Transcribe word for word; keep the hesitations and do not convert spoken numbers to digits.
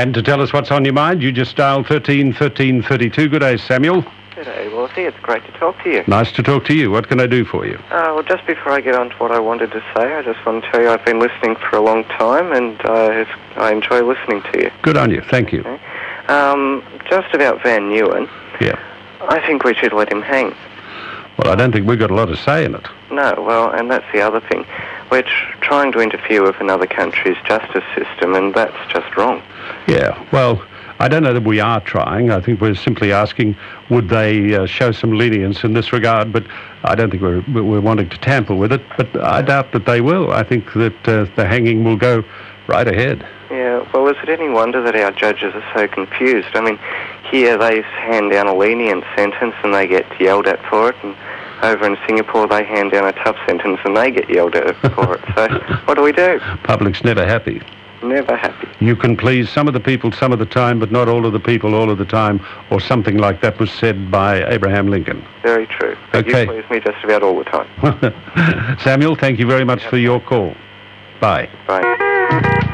And to tell us what's on your mind, you just dial thirteen thirteen thirty-two. Good day, Samuel. Good day, Walter. It's great to talk to you. Nice to talk to you. What can I do for you? Uh, well, just before I get on to what I wanted to say, I just want to tell you I've been listening for a long time, and uh, I enjoy listening to you. Good on you. Thank you. Okay. Um, just about Van Nguyen. Yeah. I think we should let him hang. Well, I don't think we've got a lot of say in it. No, well, and that's the other thing. We're tr- trying to interfere with another country's justice system, and that's just wrong. Yeah, well, I don't know that we are trying. I think we're simply asking, would they uh, show some lenience in this regard? But I don't think we're we're wanting to tamper with it. But I doubt that they will. I think that uh, the hanging will go right ahead. Yeah, well, is it any wonder that our judges are so confused? I mean, here they hand down a lenient sentence and they get yelled at for it, and over in Singapore they hand down a tough sentence and they get yelled at for it. So what do we do? Public's never happy. Never happy. You can please some of the people some of the time, but not all of the people all of the time, or something like that was said by Abraham Lincoln. Very true. But Okay. You please me just about all the time. Samuel, thank you very much for your call. Bye. Bye.